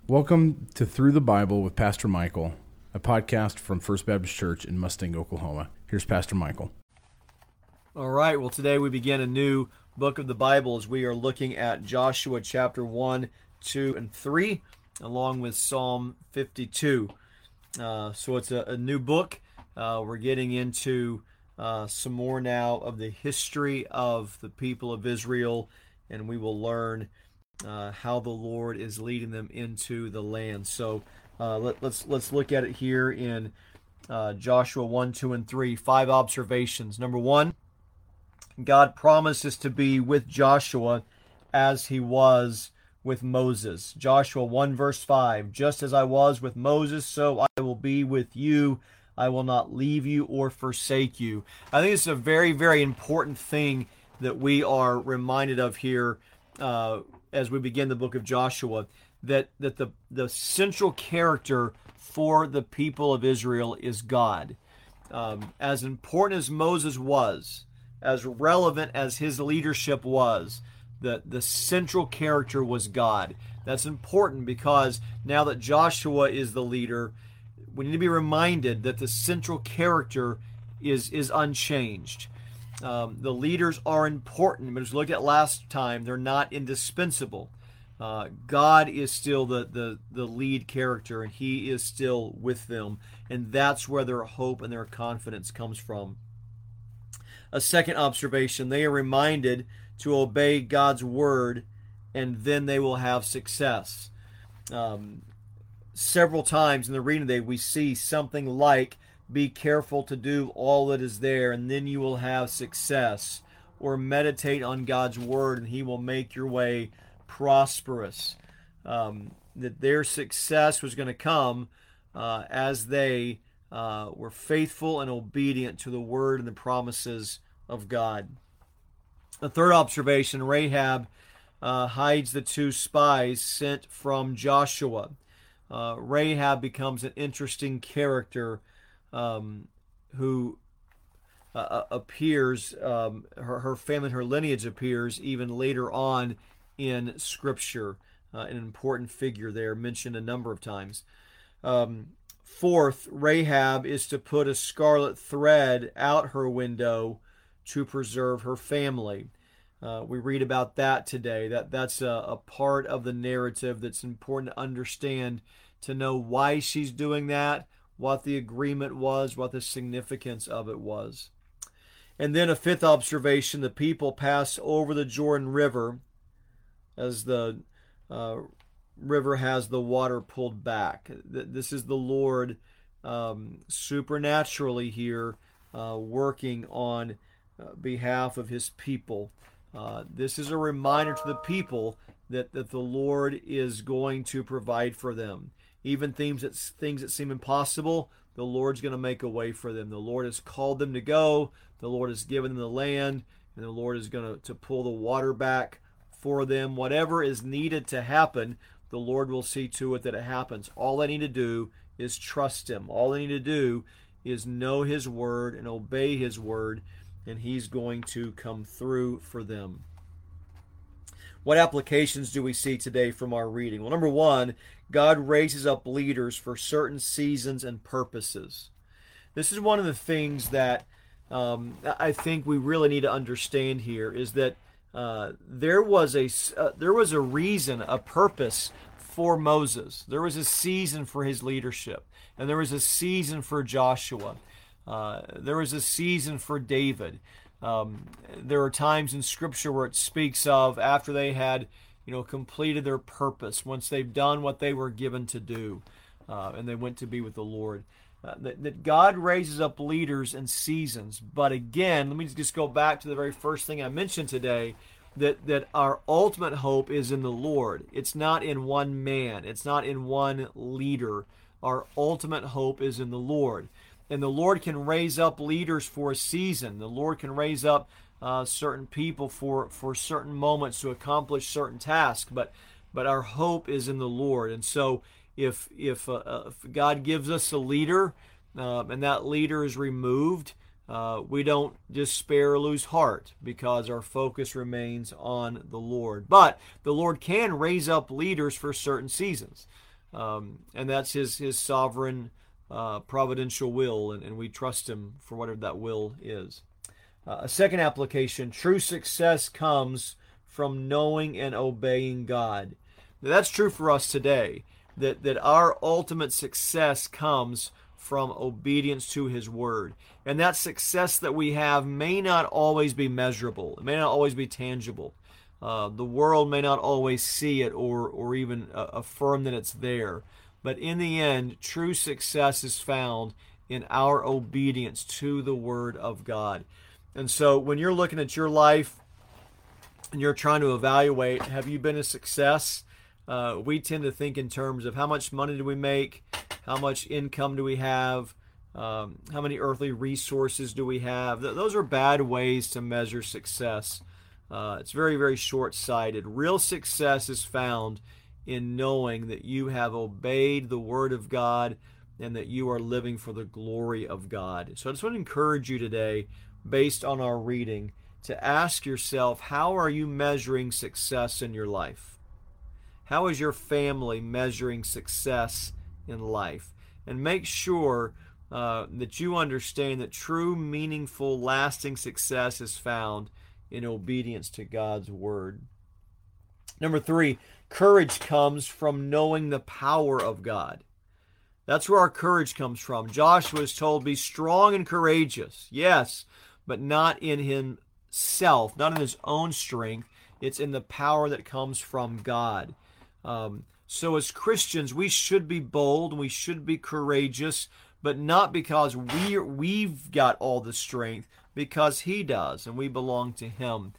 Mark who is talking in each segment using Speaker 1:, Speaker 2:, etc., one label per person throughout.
Speaker 1: Welcome to Through the Bible with Pastor Michael, a podcast from First Baptist Church in Mustang, Oklahoma. Here's Pastor Michael.
Speaker 2: All right, well, today we begin a new book of the Bible as we are looking at Joshua chapter 1, 2, and 3, along with Psalm 52. So it's a new book. We're getting into some more now of the history of the people of Israel, and we will learn how the Lord is leading them into the land. So let's look at it here in Joshua 1, 2, and 3. 5 observations. Number 1, God promises to be with Joshua as he was with Moses. Joshua 1 verse 5, just as I was with Moses, so I will be with you. I will not leave you or forsake you. I think it's a very, very important thing that we are reminded of here as we begin the book of Joshua, that the central character for the people of Israel is God. As important as Moses was, as relevant as his leadership was, the central character was God. That's important because now that Joshua is the leader, we need to be reminded that the central character is unchanged. The leaders are important, but as we looked at last time, they're not indispensable. God is still the lead character, and he is still with them, and that's where their hope and their confidence comes from. A second observation, they are reminded to obey God's word, and then they will have success. Several times in the reading today, we see something like, be careful to do all that is there, and then you will have success. Or meditate on God's word, and he will make your way prosperous. That their success was going to come as they were faithful and obedient to the word and the promises of God. The third observation, Rahab hides the 2 spies sent from Joshua. Rahab becomes an interesting character who appears, her family and her lineage appears even later on in Scripture. An important figure there, mentioned a number of times. Fourth, Rahab is to put a scarlet thread out her window to preserve her family. We read about that today. That's a part of the narrative that's important to understand, to know why she's doing that, what the agreement was, what the significance of it was. And then a fifth observation, the people pass over the Jordan River as the river has the water pulled back. This is the Lord supernaturally here working on behalf of his people. This is a reminder to the people that the Lord is going to provide for them. Even things that seem impossible, the Lord's going to make a way for them. The Lord has called them to go. The Lord has given them the land, and the Lord is going to pull the water back for them. Whatever is needed to happen, the Lord will see to it that it happens. All they need to do is trust him. All they need to do is know his word and obey his word, and he's going to come through for them. What applications do we see today from our reading? Well, number 1, God raises up leaders for certain seasons and purposes. This is one of the things that I think we really need to understand here, is that there was a reason, a purpose for Moses. There was a season for his leadership, and there was a season for Joshua. There was a season for David. There are times in Scripture where it speaks of after they had, completed their purpose, once they've done what they were given to do, and they went to be with the Lord. That God raises up leaders in seasons. But again, let me just go back to the very first thing I mentioned today, that our ultimate hope is in the Lord. It's not in one man. It's not in one leader. Our ultimate hope is in the Lord. And the Lord can raise up leaders for a season. The Lord can raise up certain people for certain moments to accomplish certain tasks. But our hope is in the Lord. And so if God gives us a leader and that leader is removed, we don't despair or lose heart because our focus remains on the Lord. But the Lord can raise up leaders for certain seasons. And that's his sovereign providential will, and we trust him for whatever that will is. A second application, true success comes from knowing and obeying God. Now, that's true for us today, that our ultimate success comes from obedience to his word. And that success that we have may not always be measurable. It may not always be tangible. The world may not always see it or even affirm that it's there. But in the end, true success is found in our obedience to the word of God. And so when you're looking at your life and you're trying to evaluate, have you been a success? We tend to think in terms of how much money do we make, how much income do we have, how many earthly resources do we have. Those are bad ways to measure success. It's very, very short-sighted. Real success is found in knowing that you have obeyed the word of God and that you are living for the glory of God. So I just want to encourage you today, based on our reading, to ask yourself, how are you measuring success in your life? How is your family measuring success in life? And make sure that you understand that true, meaningful, lasting success is found in obedience to God's word. Number 3, courage comes from knowing the power of God. That's where our courage comes from. Joshua is told, be strong and courageous. Yes, but not in himself, not in his own strength. It's in the power that comes from God. So as Christians, we should be bold, we should be courageous, but not because we've got all the strength, because he does, and we belong to him.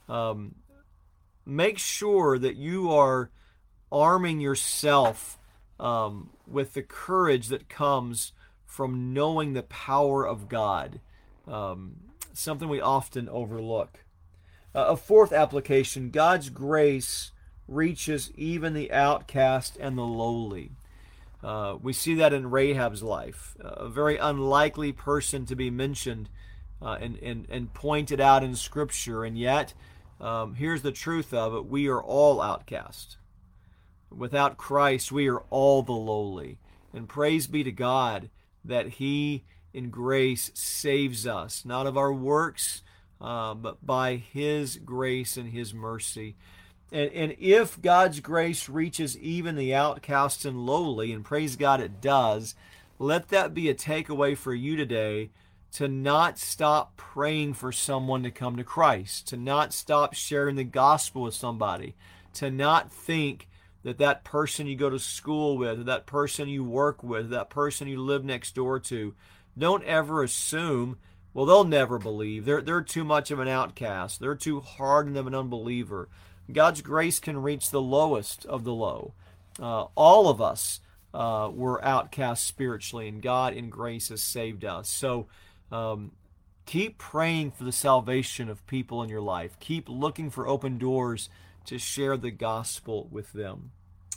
Speaker 2: Make sure that you are arming yourself with the courage that comes from knowing the power of God, something we often overlook. A fourth application, God's grace reaches even the outcast and the lowly. We see that in Rahab's life, a very unlikely person to be mentioned and pointed out in Scripture, and yet here's the truth of it: we are all outcast. Without Christ, we are all the lowly. And praise be to God that he in grace saves us, not of our works, but by his grace and his mercy. And if God's grace reaches even the outcast and lowly, and praise God it does, let that be a takeaway for you today, to not stop praying for someone to come to Christ, to not stop sharing the gospel with somebody, to not think that that person you go to school with, that person you work with, that person you live next door to, don't ever assume, well, they'll never believe. They're too much of an outcast. They're too hardened of an unbeliever. God's grace can reach the lowest of the low. All of us were outcast spiritually, and God in grace has saved us. So keep praying for the salvation of people in your life. Keep looking for open doors to share the gospel with them.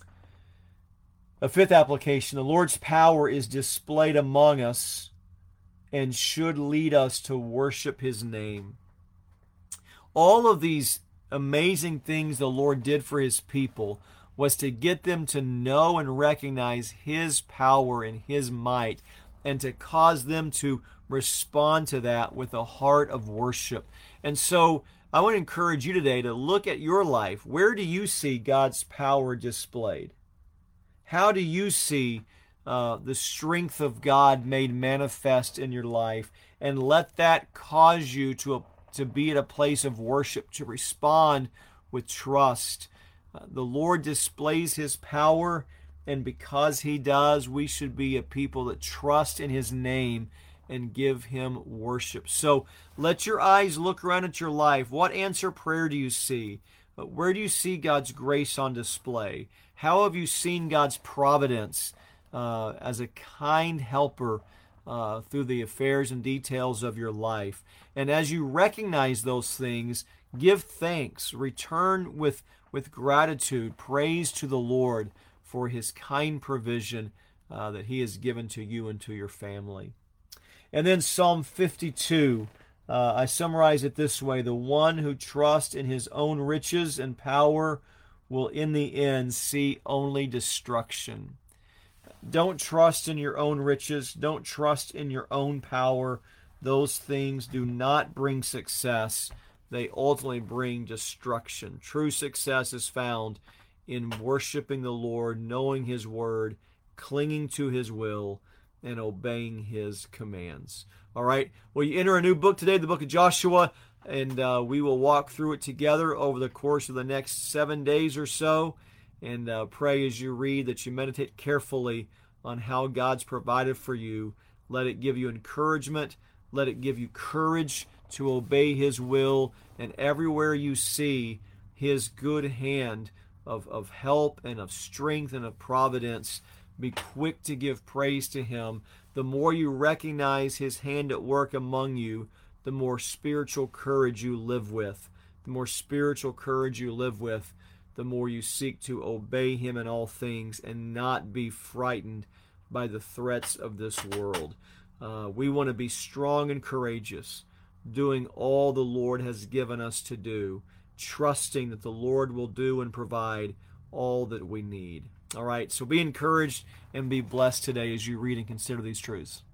Speaker 2: A fifth application, the Lord's power is displayed among us and should lead us to worship his name. All of these amazing things the Lord did for his people was to get them to know and recognize his power and his might, and to cause them to respond to that with a heart of worship. And so I want to encourage you today to look at your life. Where do you see God's power displayed? How do you see the strength of God made manifest in your life? And let that cause you to be at a place of worship, to respond with trust. The Lord displays his power, and because he does, we should be a people that trust in his name and give him worship. So let your eyes look around at your life. What answer prayer do you see? Where do you see God's grace on display? How have you seen God's providence as a kind helper through the affairs and details of your life? And as you recognize those things, give thanks, return with gratitude, praise to the Lord for his kind provision that he has given to you and to your family. And then Psalm 52, I summarize it this way: the one who trusts in his own riches and power will in the end see only destruction. Don't trust in your own riches. Don't trust in your own power. Those things do not bring success. They ultimately bring destruction. True success is found in worshiping the Lord, knowing His word, clinging to His will, and obeying His commands. All right. Well, you enter a new book today, the book of Joshua, and we will walk through it together over the course of the next 7 days or so. And pray as you read that you meditate carefully on how God's provided for you. Let it give you encouragement. Let it give you courage to obey His will. And everywhere you see His good hand of help and of strength and of providence, be quick to give praise to Him. The more you recognize His hand at work among you, the more spiritual courage you live with. The more spiritual courage you live with, the more you seek to obey Him in all things and not be frightened by the threats of this world. We want to be strong and courageous, doing all the Lord has given us to do, trusting that the Lord will do and provide all that we need. All right, so be encouraged and be blessed today as you read and consider these truths.